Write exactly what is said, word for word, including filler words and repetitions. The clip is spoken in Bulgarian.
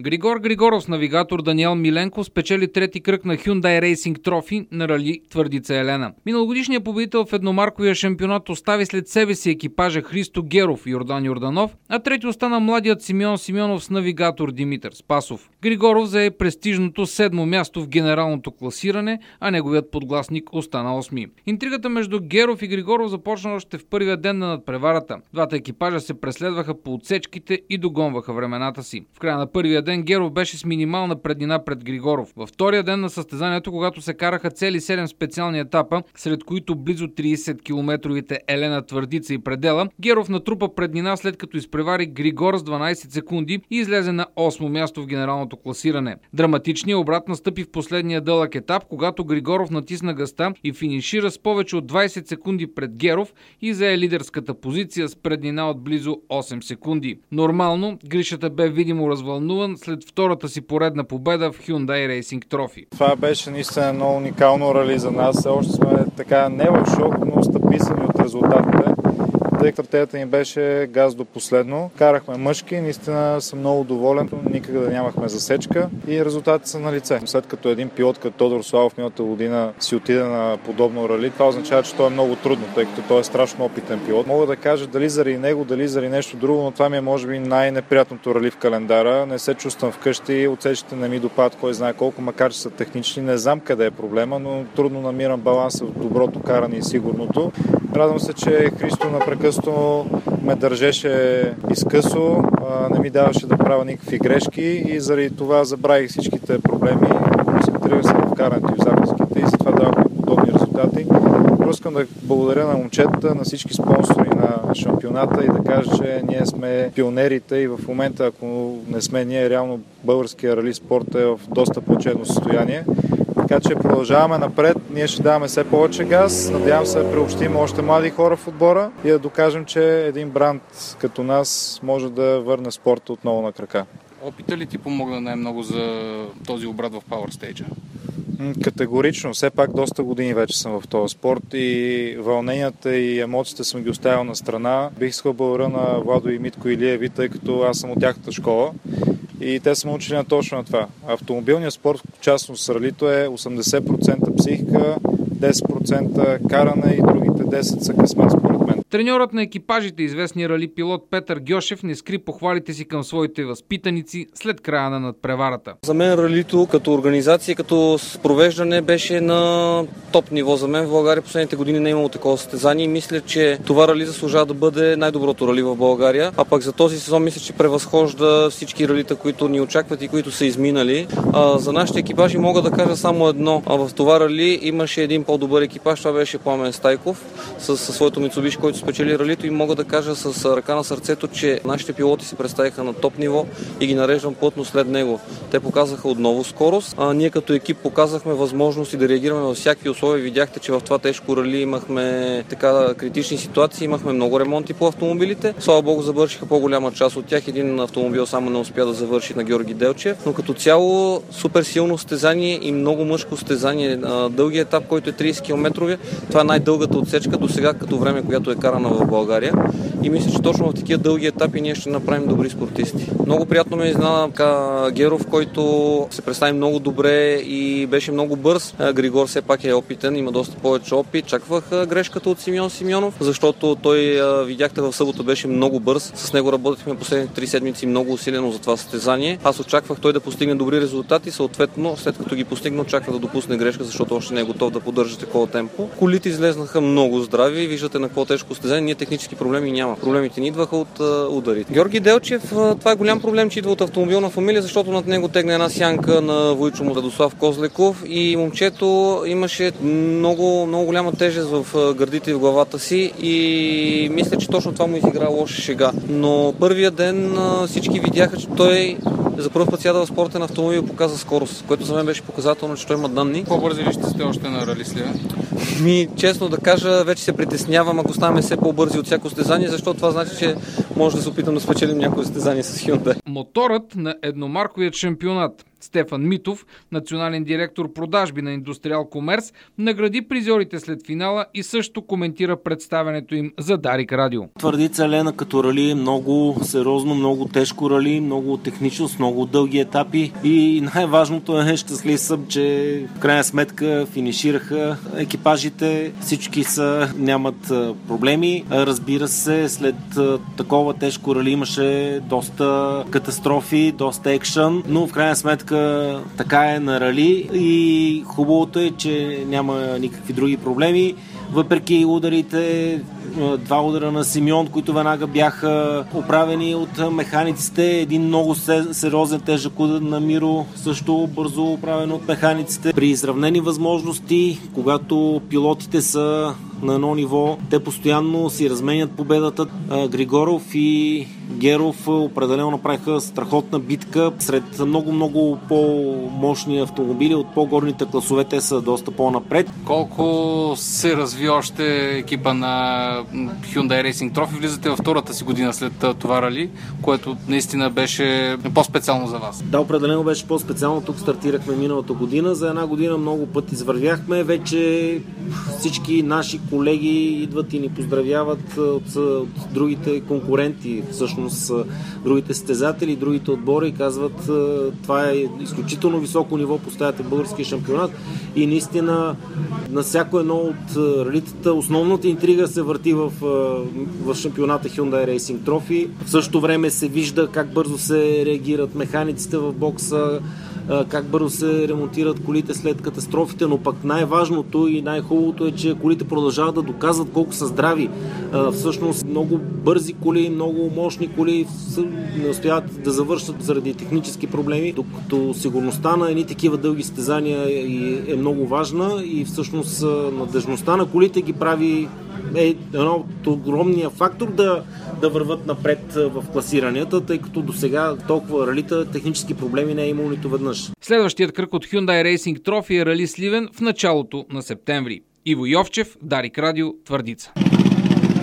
Григор Григоров с навигатор Даниел Миленков спечели трети кръг на Hyundai Racing Trophy на рали Твърдица Елена. Миналогодишният победител в едномарковия шампионат остави след себе си екипажа Христо Геров и Йордан Йорданов, а трети остана младият Симеон Симеонов с навигатор Димитър Спасов. Григоров зае престижното седмо място в генералното класиране, а неговият подгласник остана осми. Интригата между Геров и Григоров започна още в първия ден на надпреварата. Двата екипажа се преследваха по отсечките и догонваха времената си. В края на първия ден Геров беше с минимална преднина пред Григоров. Във втория ден на състезанието, когато се караха цели седем специални етапа, сред които близо трийсет километровите Елена, Твърдица и Предела, Геров натрупа преднина, след като изпревари Григор с дванайсет секунди и излезе на осмо място в генералното класиране. Драматичният обрат настъпи в последния дълъг етап, когато Григоров натисна газта и финишира с повече от двайсет секунди пред Геров и зае лидерската позиция с преднина от близо осем секунди. Нормално, Гришата бе видимо развълнуван след втората си поредна победа в Hyundai Racing Trophy. Това беше наистина много уникално рали за нас. Още сме така не в шок, но стъписани от резултатите. Тъй като стратегията ни беше газ до последно. Карахме мъжки, наистина съм много доволен. Никъде да нямахме засечка и резултатите са на лице. След като един пилот като Тодор Славов миналата година си отиде на подобно рали, това означава, че то е много трудно, тъй като той е страшно опитен пилот. Мога да кажа дали заради него, дали заради нещо друго, но това ми е може би най-неприятното рали в календара. Не се чувствам вкъщи, отсечите не ми допадат кой знае колко, макар че са технични. Не знам къде е проблема, но трудно намирам баланса в доброто каране и сигурното. Радвам се, че Христо напрекъснато ме държеше изкъсо, не ми даваше да правя никакви грешки и заради това забравих всичките проблеми. Концентрирах се в карането и в записките и затова давах подобни резултати. Просто искам да благодаря на момчетата, на всички спонсори на шампионата и да кажа, че ние сме пионерите и в момента, ако не сме ние, реално българския рали спорт е в доста плачевно състояние. Така че продължаваме напред, ние ще даваме все повече газ, надявам се да приобщим още млади хора в отбора и да докажем, че един бранд като нас може да върне спорта отново на крака. Опита ли ти помогна най-много за този обрат в Power Stage? Категорично. Все пак доста години вече съм в този спорт и вълненията и емоциите съм ги оставил на страна. Бих искал благодаря на Владо и Митко Илиеви, тъй като аз съм от тяхната школа. И те са ме учили на точно на това. Автомобилният спорт, в частност ралито, е осемдесет процента психика, десет процента каране и другите десет процента са късмет според мен. Треньорът на екипажите, известният рали пилот Петър Гьошев, не скри похвалите си към своите възпитаници след края на надпреварата. За мен ралито като организация, като провеждане беше на топ ниво. За мен в България последните години не е имало такова състезание и мисля, че това рали заслужава да бъде най-доброто рали в България. А пък за този сезон мисля, че превъзхожда всички ралита, които ни очакват и които са изминали. А, за нашите екипажи мога да кажа само едно. А в това рали имаше един по-добър екипаж, това беше Пламен Стайков със своето Mitsubishi, който спечели ралито и мога да кажа с ръка на сърцето, че нашите пилоти се представиха на топ ниво и ги нареждам плътно след него. Те показаха отново скорост, а ние като екип показахме възможности да реагираме във всякакви условия. Видяхте, че в това тежко рали имахме така критични ситуации, имахме много ремонти по автомобилите. Слава Богу, завършиха по-голяма част от тях. Един автомобил само не успя да завърши на Георги Делчев, но като цяло супер силно състезание и много мъжко състезание. Дългият етап, който е трийсет километрови, това е най-дългата отсечка до сега като време, която е карана в България. И мисля, че точно в такива дълги етапи ние ще направим добри спортисти. Много приятно ме изненада Геров, който се представи много добре и беше много бърз. Григор все пак е опитен, има доста повече опит. Чаквах грешката от Симеон Симеонов, защото той, видяхте, в събота беше много бърз. С него работихме последните три седмици много усилено за това състезание. Аз очаквах той да постигне добри резултати, съответно, след като ги постигна, очаквах да допусне грешка, защото още не е готов да поддържа такова темпо. Колите излезнаха много здрави, виждате на какво тежко състезание. Ние технически проблеми няма. Проблемите ни идваха от uh, ударите. Георги Делчев, uh, това е голям проблем, че идва от автомобилна фамилия, защото над него тегне една сянка на Войчо му Радослав Козлеков и момчето имаше много, много голяма тежест в гърдите и в главата си и мисля, че точно това му изигра лоша шега. Но първия ден uh, всички видяха, че той за първ път сяда в спортен автомобил и показа скорост, което за мен беше показателно, че той има данни. По-бързи ли ще сте още на рали Сливен? Ми, честно да кажа, вече се притеснявам, ако ставаме все по-бързи от всяко състезание, защото това значи, че може да се опитам да спечелим някое състезание с Hyundai. Моторът на едномарковият шампионат Стефан Митов, национален директор продажби на Индустриал Комерс, награди призьорите след финала и също коментира представянето им за Дарик Радио. Твърдица Елена като рали е много сериозно, много тежко рали, много технично, с много дълги етапи и най-важното е, щастлив съм, че в крайна сметка финишираха екипажите, всички са, нямат проблеми. Разбира се, след такова тежко рали имаше доста катастрофи, доста екшън, но в крайна сметка така е на рали и хубавото е, че няма никакви други проблеми. Въпреки ударите, два удара на Симеон, които веднага бяха оправени от механиците, един много сериозен тежък удар на Миро, също бързо оправен от механиците. При изравнени възможности, когато пилотите са на едно ниво, те постоянно си разменят победата. Григоров и Геров определено направиха страхотна битка сред много-много по-мощни автомобили от по-горните класове, те са доста по-напред. Колко се разви още екипа на Hyundai Racing Trophy? Влизате във втората си година след това рали, което наистина беше по-специално за вас. Да, определено беше по-специално. Тук стартирахме миналата година. За една година много пъти извървяхме. Вече всички наши колеги идват и ни поздравяват от, от другите конкуренти, всъщност другите състезатели, другите отбори и казват, това е изключително високо ниво, поставяте българския шампионат и наистина на всяко едно от ралитата основната интрига се върти в, в шампионата Hyundai Racing Trophy. В същото време се вижда как бързо се реагират механиците в бокса, как бързо се ремонтират колите след катастрофите, но пък най-важното и най-хубавото е, че колите продължават да доказват колко са здрави. Всъщност много бързи коли, много мощни коли не успяват да завършат заради технически проблеми, докато сигурността на едни такива дълги състезания е много важна и всъщност надежността на колите ги прави е едно от огромния фактор да, да върват напред в класиранията, тъй като до сега толкова ралита технически проблеми не е имало нито веднъж. Следващият кръг от Hyundai Racing Trophy е рали Сливен в началото на септември. Иво Йовчев, Дарик Радио, Твърдица.